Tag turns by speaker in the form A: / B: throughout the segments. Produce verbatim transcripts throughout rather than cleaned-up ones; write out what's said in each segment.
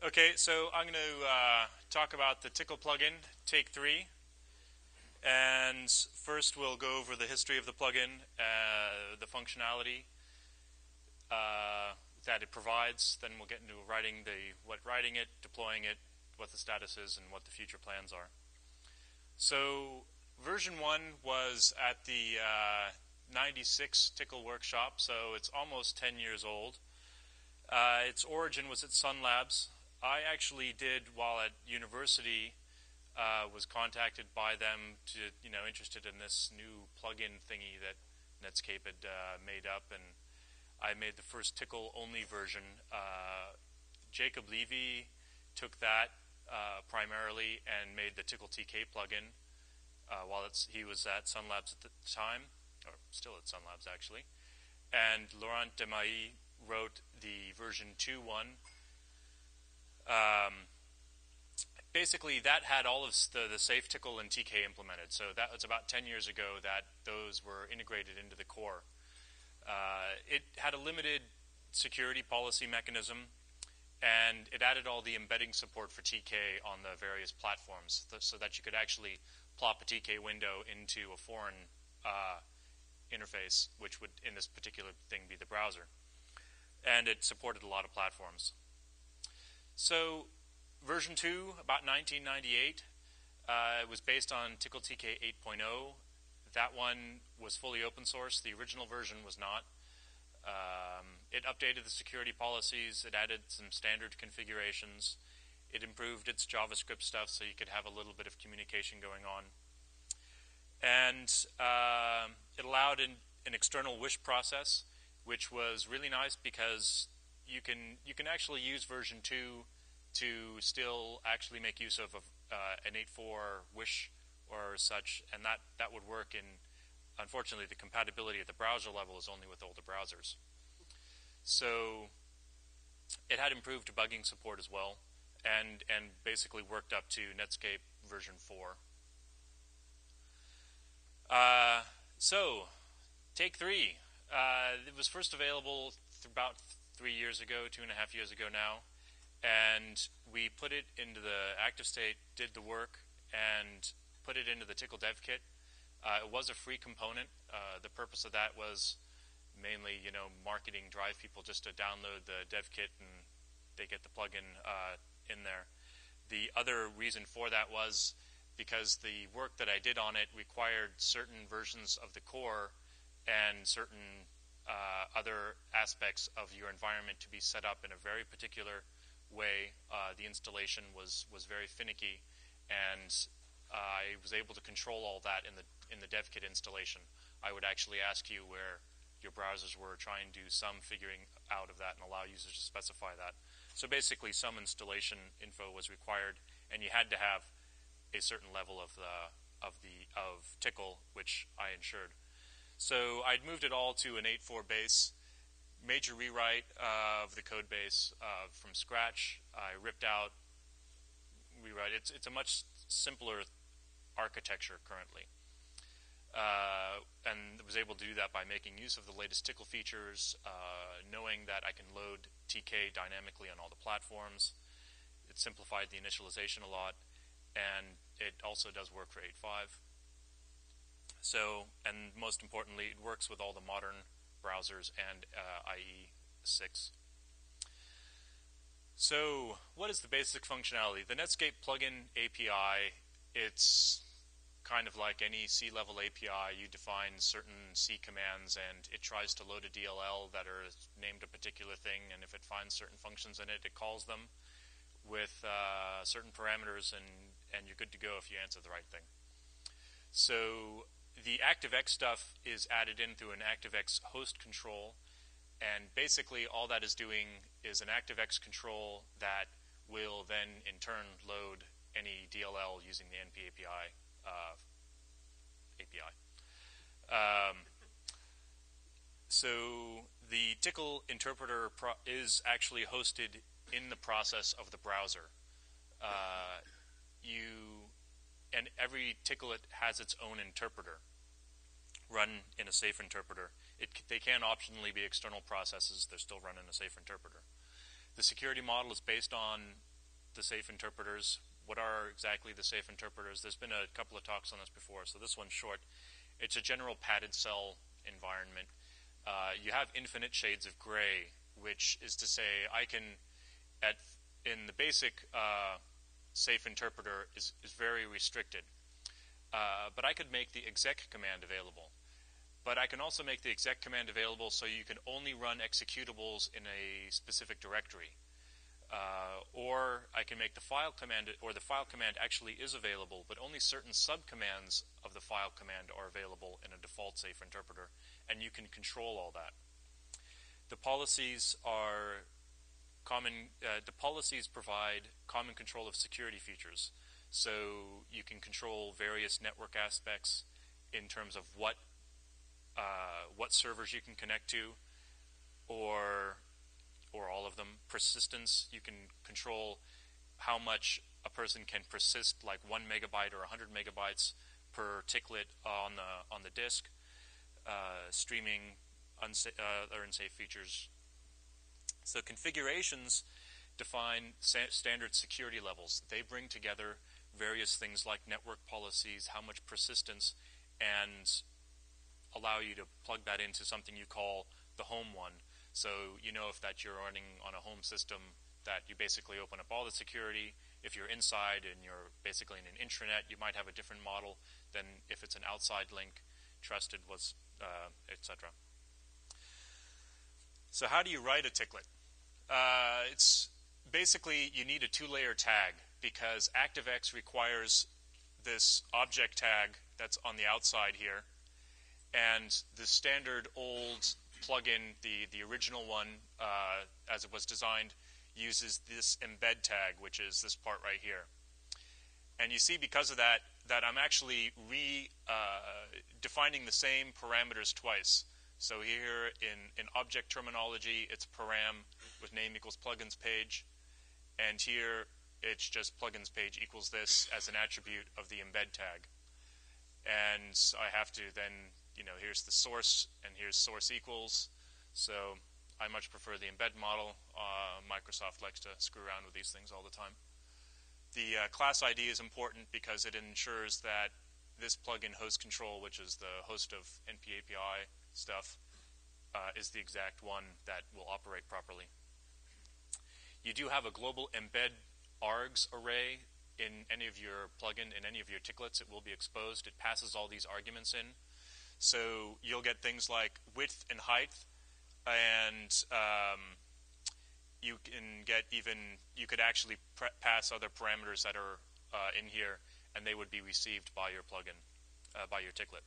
A: Okay, so I'm going to uh, talk about the Tcl plugin, take three. And first we'll go over the history of the plugin, uh, the functionality uh, that it provides. Then we'll get into writing the what writing it, deploying it, what the status is, and what the future plans are. So version one was at the uh, ninety-six Tcl workshop, so it's almost ten years old. Uh, its origin was at Sun Labs. I actually did, while at university, uh, was contacted by them to, you know, interested in this new plugin thingy that Netscape had uh, made up, and I made the first Tcl-only version. Uh, Jacob Levy took that uh, primarily and made the Tcl T K plugin uh, while it's, he was at Sun Labs at the time, or still at Sun Labs actually. And Laurent Demailly wrote the version two one. Um, basically, that had all of the, the safe Tcl and T K implemented. So that was about ten years ago that those were integrated into the core. Uh, it had a limited security policy mechanism, and it added all the embedding support for T K on the various platforms, th so that you could actually plop a T K window into a foreign uh, interface, which would, in this particular thing, be the browser. And it supported a lot of platforms. So version two, about nineteen ninety-eight, uh, it was based on Tcl T K eight point oh. That one was fully open source. The original version was not. Um, it updated the security policies. It added some standard configurations. It improved its JavaScript stuff so you could have a little bit of communication going on. And uh, it allowed an, an external wish process, which was really nice because you can you can actually use version two to still actually make use of a, uh, an eight point four wish or such, and that, that would work in, unfortunately, the compatibility at the browser level is only with older browsers. So it had improved debugging support as well, and, and basically worked up to Netscape version four. Uh, so, take three. Uh, it was first available th about three years ago, two and a half years ago now, and we put it into the active state, did the work, and put it into the Tcl dev kit. Uh, it was a free component. Uh, the purpose of that was mainly, you know, marketing, drive people just to download the dev kit and they get the plugin uh, in there. The other reason for that was because the work that I did on it required certain versions of the core and certain uh, other aspects of your environment to be set up in a very particular way. Uh, the installation was was very finicky, and uh, I was able to control all that in the in the dev kit installation. I would actually ask you where your browsers were, try and do some figuring out of that, and allow users to specify that. So basically, some installation info was required, and you had to have a certain level of the of the of Tcl, which I ensured. So I'd moved it all to an eight point four base. Major rewrite uh, of the code base uh, from scratch. I ripped out, rewrite. It's it's a much simpler architecture currently, uh, and was able to do that by making use of the latest Tcl features, uh, knowing that I can load T K dynamically on all the platforms. It simplified the initialization a lot, and it also does work for eight point five. So, and most importantly, it works with all the modern browsers and uh, I E six. So, what is the basic functionality? The Netscape plugin A P I, it's kind of like any C-level A P I. You define certain C commands, and it tries to load a D L L that are named a particular thing, and if it finds certain functions in it, it calls them with uh, certain parameters, and, and you're good to go if you answer the right thing. So, the ActiveX stuff is added in through an ActiveX host control, and basically all that is doing is an ActiveX control that will then in turn load any D L L using the N P A P I uh, A P I. Um, so the Tcl interpreter pro is actually hosted in the process of the browser. Uh, you and every Tcl has its own interpreter run in a safe interpreter. It, they can optionally be external processes. They're still run in a safe interpreter. The security model is based on the safe interpreters. What are exactly the safe interpreters? There's been a couple of talks on this before, so this one's short. It's a general padded cell environment. Uh, you have infinite shades of gray, which is to say I can, at in the basic uh, safe interpreter is, is very restricted. Uh, but I could make the exec command available. But I can also make the exec command available so you can only run executables in a specific directory. Uh, or I can make the file command, or the file command actually is available, but only certain subcommands of the file command are available in a default safe interpreter, and you can control all that. The policies are common. Uh, the policies provide common control of security features, so you can control various network aspects in terms of what uh, what servers you can connect to, or or all of them. Persistence, you can control how much a person can persist, like one megabyte or one hundred megabytes per ticklet on the on the disk. Uh, streaming unsa uh, or unsafe features. So configurations define standard security levels. They bring together various things like network policies, how much persistence, and allow you to plug that into something you call the home one. So you know if that you're running on a home system, that you basically open up all the security. If you're inside and you're basically in an intranet, you might have a different model than if it's an outside link, trusted, was, uh, et cetera. So how do you write a ticklet? Uh, it's basically you need a two-layer tag because ActiveX requires this object tag that's on the outside here, and the standard old plugin, the, the original one, uh, as it was designed, uses this embed tag, which is this part right here. And you see, because of that, that I'm actually re uh, defining the same parameters twice. So here in, in object terminology, it's param with name equals plugins page. And here, it's just plugins page equals this as an attribute of the embed tag. And I have to then, you know, here's the source, and here's source equals. So I much prefer the embed model. Uh, Microsoft likes to screw around with these things all the time. The uh, class I D is important because it ensures that this plugin host control, which is the host of N P A P I stuff, uh, is the exact one that will operate properly. You do have a global embed args array in any of your plugin, in any of your ticklets. It will be exposed. It passes all these arguments in. So you'll get things like width and height, and um, you can get even, you could actually pass other parameters that are uh, in here, and they would be received by your plugin, uh, by your ticklet.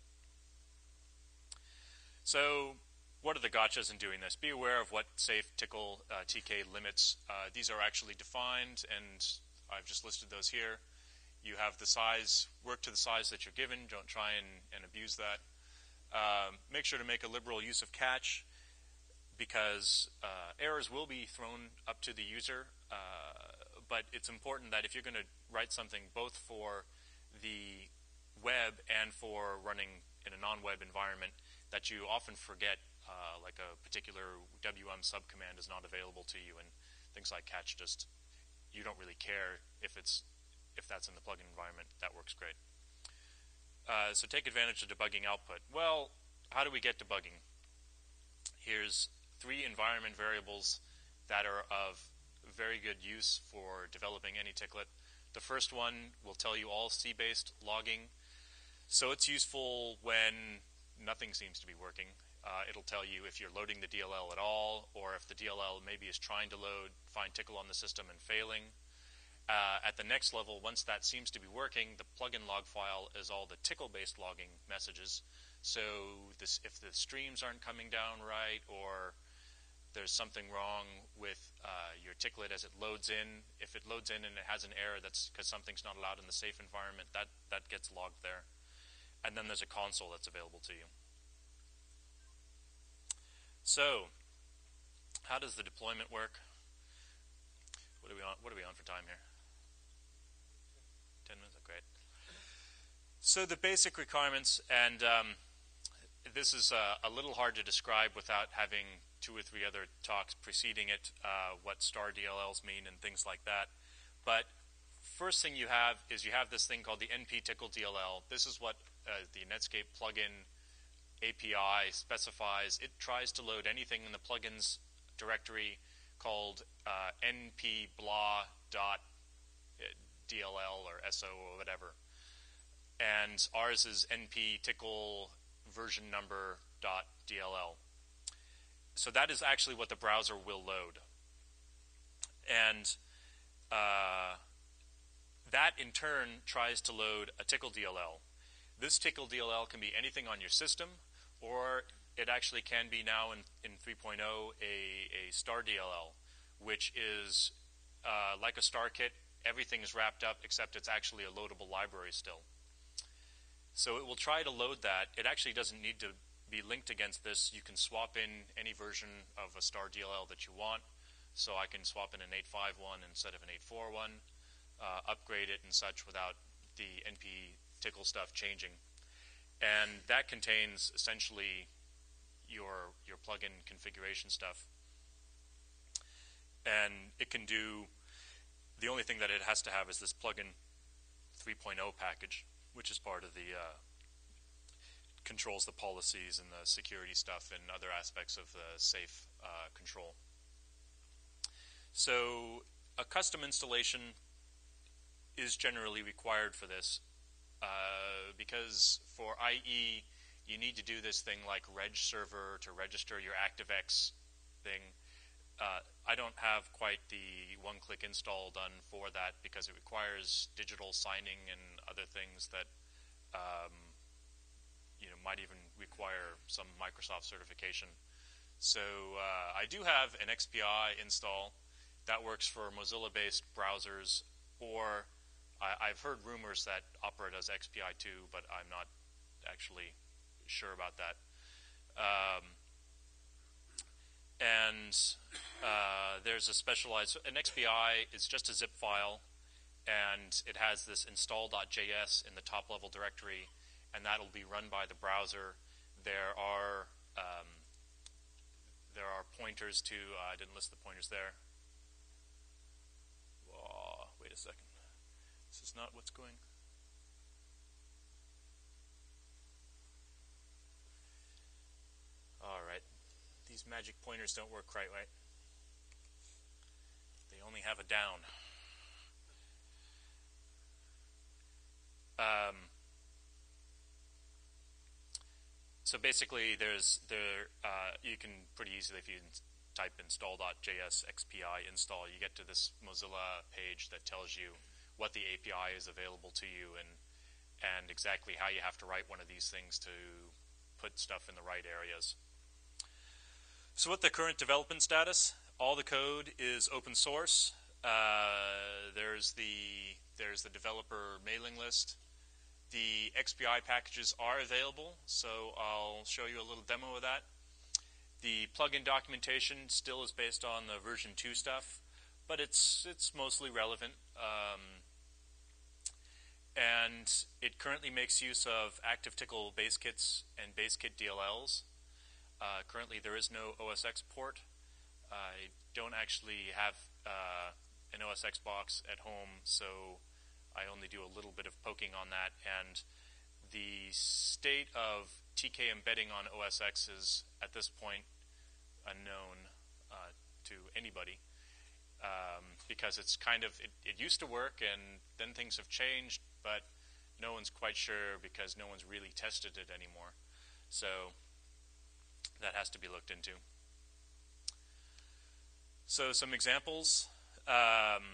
A: So what are the gotchas in doing this? Be aware of what safe tickle uh, T K limits. Uh, these are actually defined, and I've just listed those here. You have the size, work to the size that you're given. Don't try and, and abuse that. Um, make sure to make a liberal use of catch, because uh, errors will be thrown up to the user, uh, but it's important that if you're going to write something both for the web and for running in a non-web environment, that you often forget, uh, like a particular W M subcommand is not available to you, and things like catch just, you don't really care if it's if that's in the plugin environment. That works great. Uh, so take advantage of debugging output. Well, how do we get debugging? Here's three environment variables that are of very good use for developing any ticklet. The first one will tell you all C-based logging. So it's useful when nothing seems to be working. Uh, it'll tell you if you're loading the D L L at all, or if the D L L maybe is trying to load, find tickle on the system and failing. Uh, at the next level, once that seems to be working, the plugin log file is all the tickle-based logging messages. So this, if the streams aren't coming down right, or there's something wrong with uh, your ticklet as it loads in, if it loads in and it has an error that's because something's not allowed in the safe environment, that, that gets logged there. And then there's a console that's available to you. So, how does the deployment work? What are we on, what are we on for time here? ten minutes, oh, great. So the basic requirements, and um, this is uh, a little hard to describe without having two or three other talks preceding it, uh, what star D L Ls mean and things like that. But first thing you have is you have this thing called the nptickle D L L. This is what uh, the Netscape plugin A P I specifies. It tries to load anything in the plugins directory called uh, npblah dot D L L or S O or whatever. And ours is nptickle version number dot D L L. So that is actually what the browser will load. And uh, that in turn tries to load a tickle D L L. This tickle D L L can be anything on your system, or it actually can be now in, in three point oh a, a star D L L, which is uh, like a star kit. Everything is wrapped up except it's actually a loadable library still. So it will try to load that. It actually doesn't need to be linked against this. You can swap in any version of a star D L L that you want. So I can swap in an eight point five one instead of an eight point four one, uh, upgrade it and such without the nptickle stuff changing. And that contains essentially your your plugin configuration stuff. And it can do, the only thing that it has to have is this plugin three point oh package, which is part of the, uh, controls the policies and the security stuff and other aspects of the safe uh, control. So a custom installation is generally required for this uh, because for I E you need to do this thing like reg server to register your ActiveX thing. Uh, I don't have quite the one-click install done for that because it requires digital signing and other things that um, you know might even require some Microsoft certification. So uh, I do have an X P I install that works for Mozilla-based browsers, or I, I've heard rumors that Opera does X P I too, but I'm not actually sure about that. Um, and uh, there's a specialized, an X P I is just a zip file, and it has this install.js in the top level directory, and that'll be run by the browser. There are um, there are pointers to, uh, I didn't list the pointers there. Oh, wait a second. This is not what's going. All right. These magic pointers don't work quite right. They only have a down. Um, so basically, there's there uh, you can pretty easily, if you type install.js xpi install, you get to this Mozilla page that tells you what the A P I is available to you and and exactly how you have to write one of these things to put stuff in the right areas. So what the current development status? All the code is open source. Uh, there's the there's the developer mailing list. The X P I packages are available, so I'll show you a little demo of that. The plugin documentation still is based on the version two stuff, but it's it's mostly relevant. Um, and it currently makes use of ActiveTickle base kits and base kit D L Ls. Uh, currently, there is no O S X port. I don't actually have uh, an O S X box at home, so I only do a little bit of poking on that. And the state of T K embedding on O S X is, at this point, unknown uh, to anybody, um, because it's kind of, it, it used to work, and then things have changed, but no one's quite sure because no one's really tested it anymore. So that has to be looked into. So some examples. Um,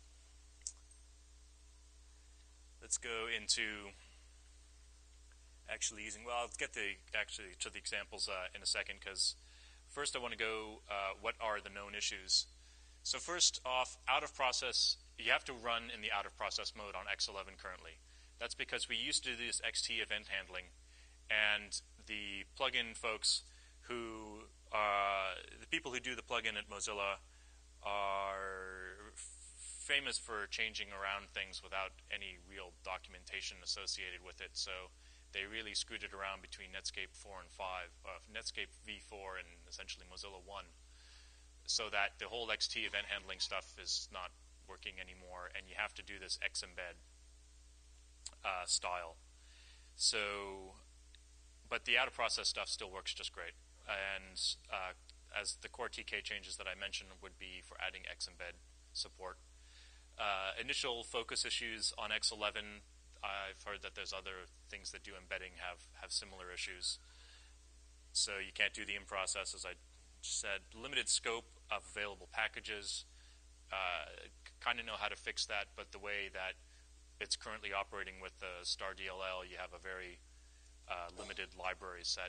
A: let's go into actually using, well, I'll get the actually to the examples uh, in a second, because first I want to go uh, what are the known issues. So first off, out of process, you have to run in the out of process mode on X eleven currently. That's because we used to do this X T event handling, and the plugin folks who, uh, the people who do the plugin at Mozilla are famous for changing around things without any real documentation associated with it. So they really screwed it around between Netscape four and five, uh, Netscape v four and essentially Mozilla one, so that the whole X T event handling stuff is not working anymore, and you have to do this Xembed uh, style. So, but the out-of-process stuff still works just great. And uh, as the core T K changes that I mentioned would be for adding Xembed support. Uh, initial focus issues on X eleven, I've heard that there's other things that do embedding have, have similar issues. So you can't do the in-process, as I said. Limited scope of available packages. Uh, kind of know how to fix that, but the way that it's currently operating with the Star D L L, you have a very uh, limited library set.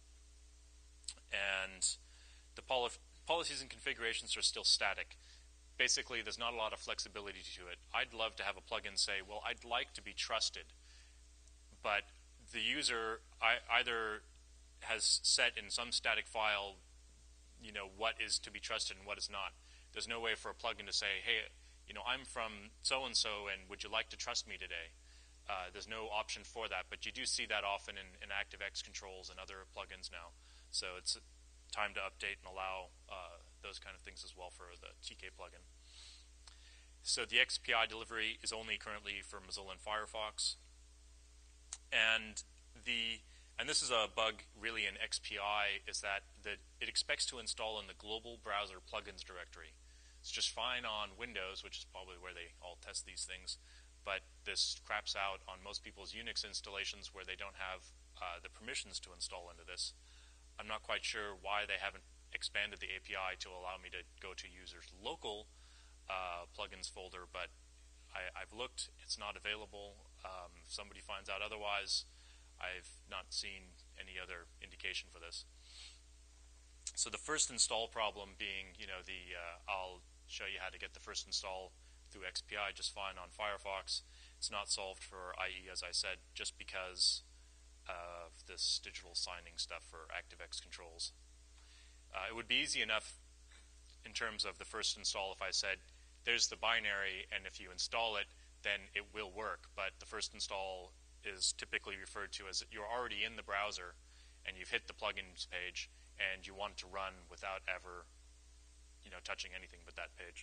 A: And the poli policies and configurations are still static. Basically, there's not a lot of flexibility to it. I'd love to have a plugin say, well, I'd like to be trusted, but the user I, either has set in some static file, you know, what is to be trusted and what is not. There's no way for a plugin to say, hey, you know, I'm from so-and-so, and would you like to trust me today? Uh, there's no option for that, but you do see that often in, in ActiveX controls and other plugins now. So it's time to update and allow uh, those kind of things as well for the T K plugin. So the X P I delivery is only currently for Mozilla and Firefox. And the and this is a bug really in X P I, is that the, it expects to install in the global browser plugins directory. It's just fine on Windows, which is probably where they all test these things, but this craps out on most people's Unix installations where they don't have uh, the permissions to install into this. I'm not quite sure why they haven't expanded the A P I to allow me to go to users' local uh, plugins folder, but I, I've looked, it's not available. Um, if somebody finds out otherwise, I've not seen any other indication for this. So the first install problem being, you know, the uh, I'll show you how to get the first install through X P I just fine on Firefox. It's not solved for I E, as I said, just because of this digital signing stuff for ActiveX controls. Uh, it would be easy enough in terms of the first install if I said, there's the binary, and if you install it, then it will work. But the first install is typically referred to as you're already in the browser, and you've hit the plugins page, and you want to run without ever, you know, touching anything but that page.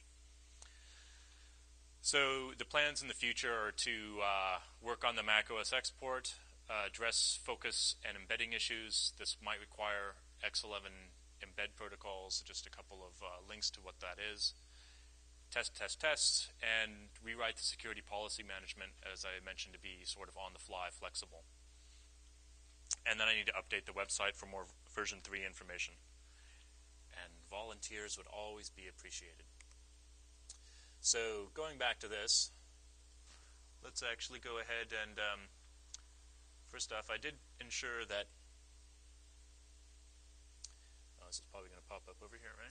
A: So the plans in the future are to uh, work on the macOS export, uh, address focus and embedding issues. This might require X eleven embed protocols, just a couple of uh, links to what that is. Test, test, test, and rewrite the security policy management, as I mentioned, to be sort of on the fly, flexible. And then I need to update the website for more version three information. And volunteers would always be appreciated. So going back to this, let's actually go ahead and, um, first off, I did ensure that, oh, this is probably going to pop up over here, right?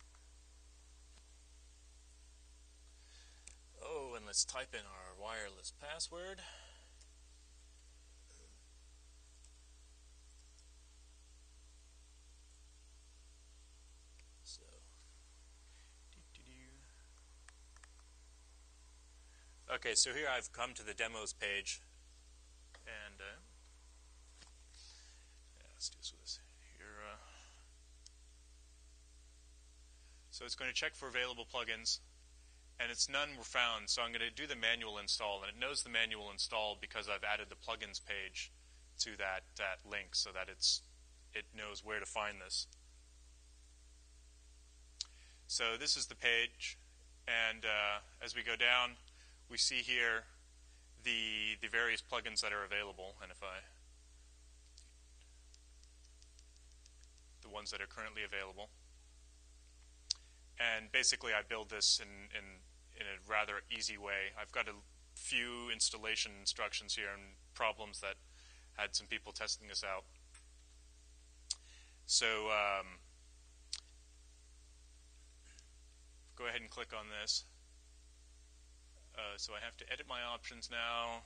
A: Oh, and let's type in our wireless password. So, doo-doo-doo. Okay, so here I've come to the demos page, and uh, yeah, let's do this with this here. Uh, so it's going to check for available plugins. And its none were found, so I'm going to do the manual install, and it knows the manual install because I've added the plugins page to that, that link so that it's, it knows where to find this. So this is the page, and uh, as we go down, we see here the, the various plugins that are available, and if I, the ones that are currently available. And basically I build this in, in, in a rather easy way. I've got a few installation instructions here and problems that had some people testing this out. So um, go ahead and click on this. Uh, so I have to edit my options now.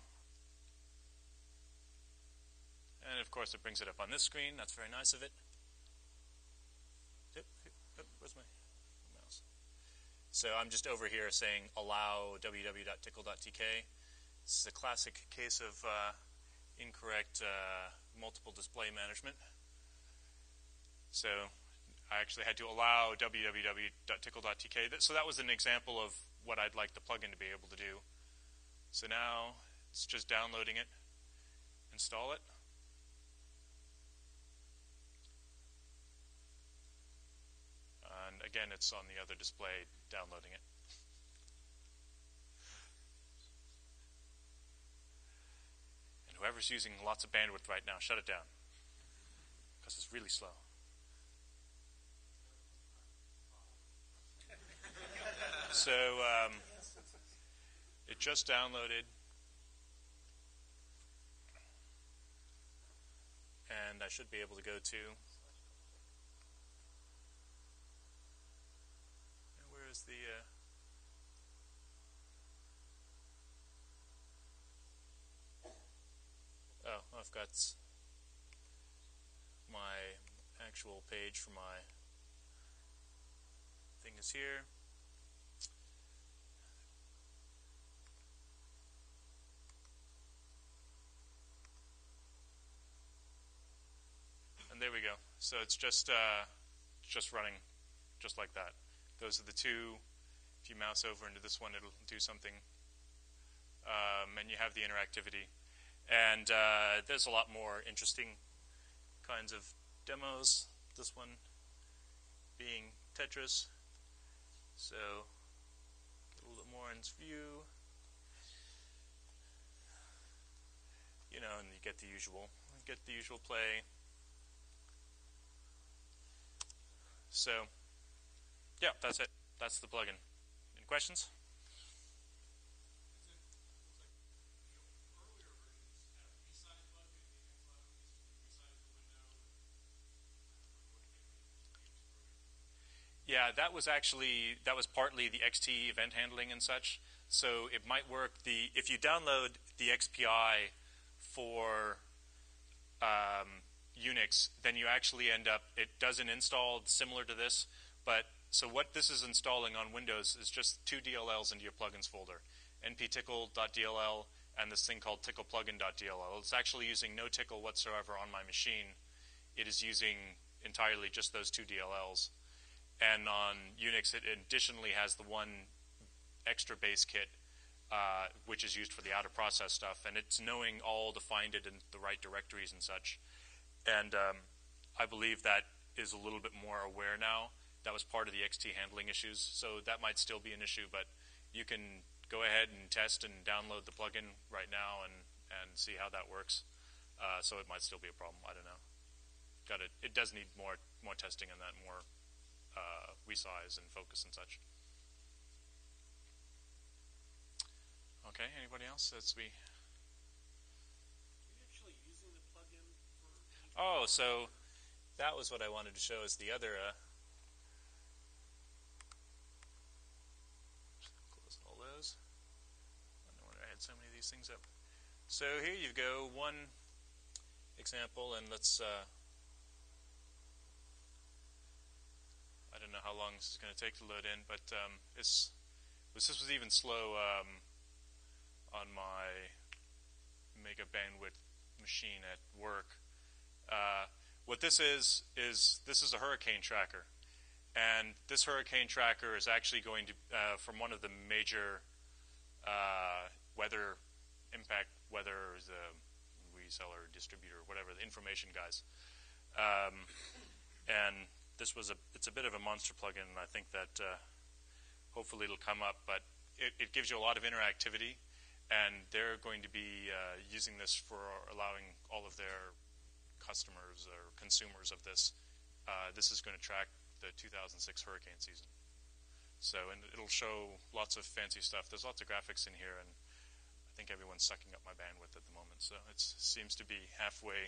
A: And of course it brings it up on this screen. That's very nice of it. Yep, yep, where's my... So I'm just over here saying allow w w w dot tickle dot t k. This is a classic case of uh, incorrect uh, multiple display management. So I actually had to allow w w w dot tickle dot t k. So that was an example of what I'd like the plugin to be able to do. So now it's just downloading it, install it. And again, it's on the other display downloading it. And whoever's using lots of bandwidth right now, shut it down, because it's really slow. So um, it just downloaded, and I should be able to go to, where is the, uh, oh, I've got my actual page for my thing is here. And there we go. So it's just uh, just running just like that. Those are the two. If you mouse over into this one, it'll do something. Um, and you have the interactivity. And uh, there's a lot more interesting kinds of demos. This one being Tetris. So get a little bit more in view. You know, and you get the usual. You get the usual play. So, yeah, that's it. That's the plugin. Any questions? Yeah, that was actually, that was partly the X T event handling and such. So it might work, the if you download the X P I for um, Unix, then you actually end up, it doesn't install similar to this, but so what this is installing on Windows is just two D L Ls into your plugins folder, nptickle.dll and this thing called tickleplugin.dll. It's actually using no tickle whatsoever on my machine. It is using entirely just those two D L Ls. And on Unix, it additionally has the one extra base kit, uh, which is used for the out-of-process stuff, and it's knowing all to find it in the right directories and such. And um, I believe that is a little bit more aware now. That was part of the X T handling issues, so that might still be an issue, but you can go ahead and test and download the plugin right now and, and see how that works. Uh, so it might still be a problem. I don't know. Got it. It does need more more testing on that, more uh, resize and focus and such. Okay. Anybody else? As we. Oh, so that was what I wanted to show is the other. Uh, close all those. I don't know why I had so many of these things up. So here you go, one example, and let's. Uh, I don't know how long this is going to take to load in, but um, this, this was even slow um, on my mega bandwidth machine at work. Uh, what this is, is this is a hurricane tracker. And this hurricane tracker is actually going to, uh, from one of the major uh, weather impact, weather, the reseller, distributor, whatever, the information guys. Um, and this was a, it's a bit of a monster plugin, and I think that uh, hopefully it'll come up. But it, it gives you a lot of interactivity, and they're going to be uh, using this for allowing all of their customers or consumers of this. Uh, this is going to track the two thousand six hurricane season. So, and it'll show lots of fancy stuff. There's lots of graphics in here, and I think everyone's sucking up my bandwidth at the moment. So it seems to be halfway.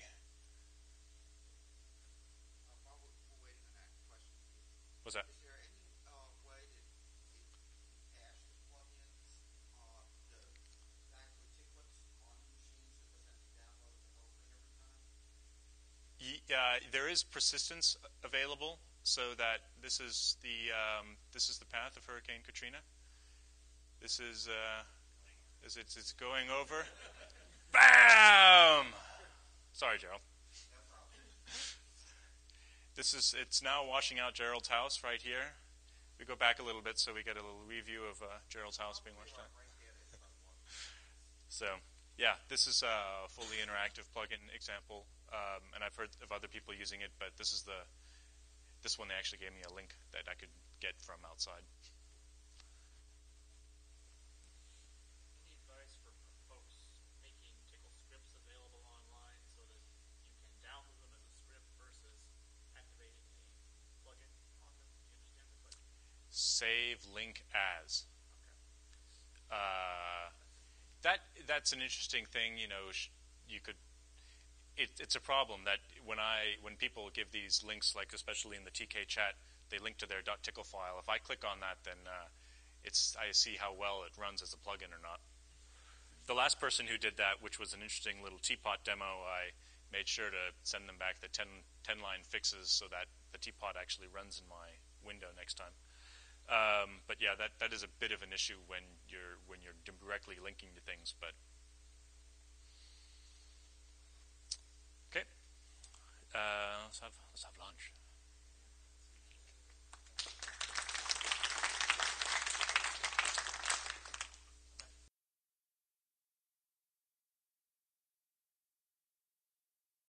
B: Uh, while we're, we're waiting on that question,
A: What's that?
B: Is there any uh, way that it, you can cache the plugins, uh, the actual tickets on the machine so it doesn't have to download the whole thing every time?
A: Uh, there is persistence available, so that this is the um, this is the path of Hurricane Katrina. This is uh, is it's, it's going over. Bam! Sorry, Gerald.
B: No problem.
A: This is it's now washing out Gerald's house right here, we go back a little bit so we get a little review of uh, Gerald's house being washed out. So, yeah, this is a fully interactive plugin example, um, and I've heard of other people using it, but this is the this one they actually gave me a link that I could get from outside.
C: Any advice for folks making Tickle scripts available online so that you can download them as a script versus activating a plugin on them? Do you understand the question?
A: Save link as.
C: Okay.
A: Uh, that that's an interesting thing. You know, sh- you could. It, it's a problem that when I when people give these links, like especially in the T K chat, they link to their .tickle file. If I click on that, then uh, it's I see how well it runs as a plugin or not. The last person who did that, which was an interesting little teapot demo, I made sure to send them back the ten, ten line fixes so that the teapot actually runs in my window next time. Um, but yeah, that, that is a bit of an issue when you're when you're directly linking to things. But okay, uh, let's have let's have lunch.